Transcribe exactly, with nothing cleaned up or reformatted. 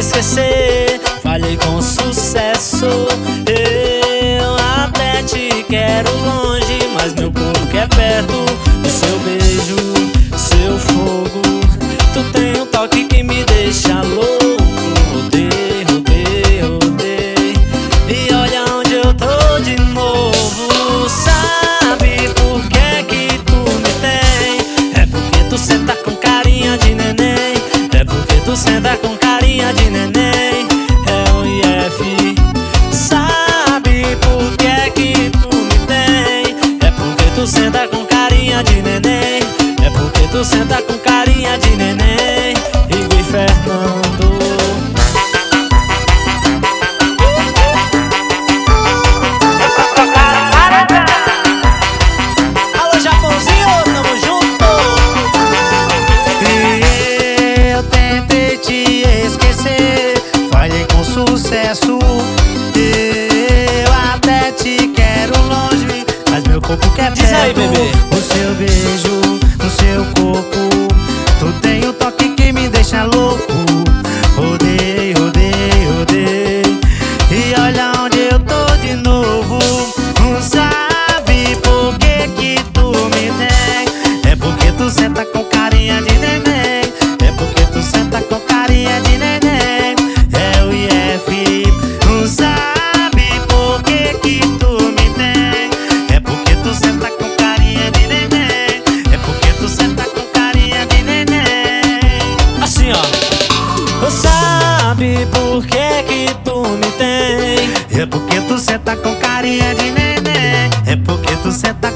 esquecer, falhei com sucesso. Eu até te quero longe, mas meu corpo quer perto. O seu beijo, seu fogo, tu tem um toque que me deixa louco. Rodei, rodei, rodei, e olha onde eu tô de novo. Sabe por que que tu me tem? É porque tu senta com carinha de neném. É porque tu senta com carinha de neném. É o I F. Sabe por que que tu me tem? É porque tu senta com carinha de neném. É porque tu senta com carinha de neném. Igor e Fernando. Alô, Japãozinho, tamo junto. E eu tentei te esquecer, falhei com sucesso. Eu até te quero longe, mas meu corpo quer perto. Diz aí, bebê. O seu beijo, o seu corpo, tu tem um toque que me deixa louco. Rodei, rodei, rodei, e olha onde eu tô de novo. Não sabe por que que tu me tem? É porque tu senta com carinha de neném. É porque tu senta com carinha de neném. É o I F. Não sabe por que que tu me tem? É porque tu senta com carinha de neném. É porque tu senta com carinha de neném. Assim, ó. Sabe por que que tu me tem? É porque tu senta com carinha de neném. É porque tu senta